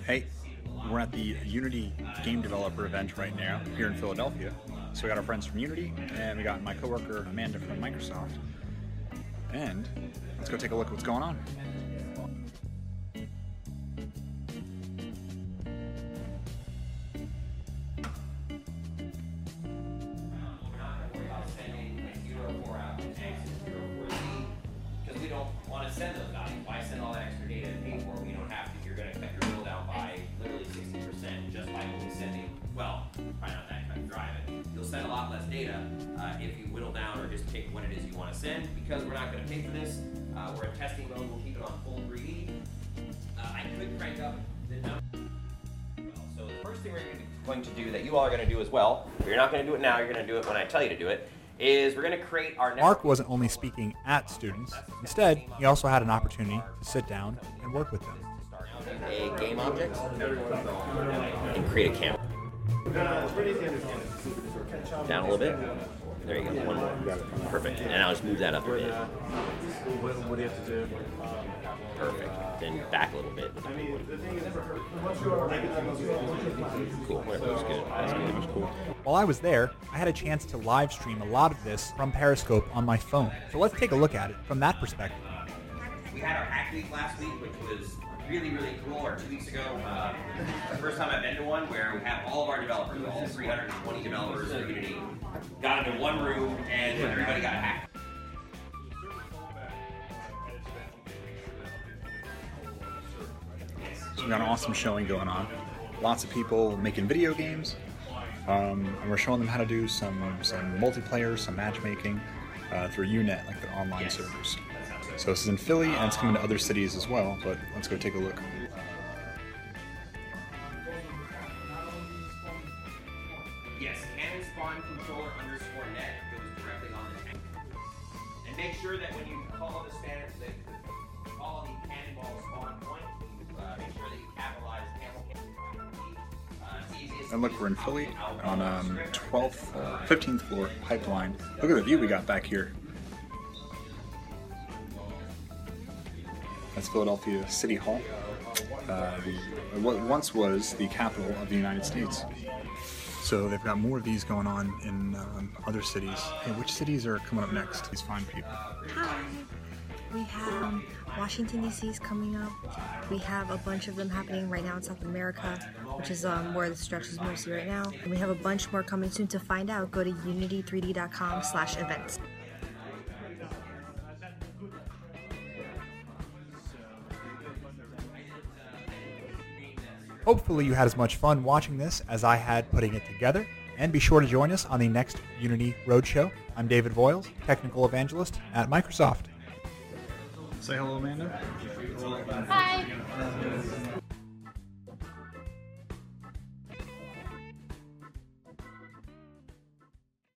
Hey, we're at the Unity game developer event right now here in Philadelphia. So we got our friends from Unity, and we got my coworker Amanda from Microsoft. And let's go take a look at what's going on. Because we don't want to send those values. Why send all that extra data and pay for it? We don't have to. You're going to cut your bill down by literally 60% just by only sending, well, probably not that cut and dry, but you'll send a lot less data if you whittle down or just pick what it is you want to send. Because we're not going to pay for this, we're in testing mode. We'll keep it on full 3D. I could crank up the number. So the first thing we're going to do that you all are going to do as well, but you're not going to do it now, you're going to do it when I tell you to do it, is we're going to create our next... Mark wasn't only speaking at students. Instead, he also had an opportunity to sit down and work with them. A game object and create a camera. Down a little bit. There you go. One more. Perfect. And I'll just move that up a bit. What do you have to do? Perfect. Then back a little bit. Cool. That looks good. That's good. That was cool. While I was there, I had a chance to live stream a lot of this from Periscope on my phone. So let's take a look at it from that perspective. We had our Hack Week last week, which was really, really cool, or 2 weeks ago. The first time I've been to one where we have all of our developers, all 320 developers of Unity, got into one room and everybody got hacked. So we got an awesome showing going on. Lots of people making video games, and we're showing them how to do some multiplayer, some matchmaking through Unet, like the online servers. So this is in Philly, and it's coming to other cities as well, but let's go take a look. Yes, Canon Spawn Controller _net goes directly on the tank. And make sure that when you call the standard, call the cannonball spawn point, make sure that you capitalize camel. And look, we're in Philly on 15th floor Pipeline. Look at the view we got back here. That's Philadelphia City Hall. What once was the capital of the United States. So they've got more of these going on in other cities. Hey, which cities are coming up next? These fine people. Hi. We have Washington, D.C. is coming up. We have a bunch of them happening right now in South America, which is where the stretch is mostly right now. And we have a bunch more coming soon. To find out, go to unity3d.com/events. Hopefully you had as much fun watching this as I had putting it together. And be sure to join us on the next Unity Roadshow. I'm David Voiles, Technical Evangelist at Microsoft. Say hello, Amanda. Hi.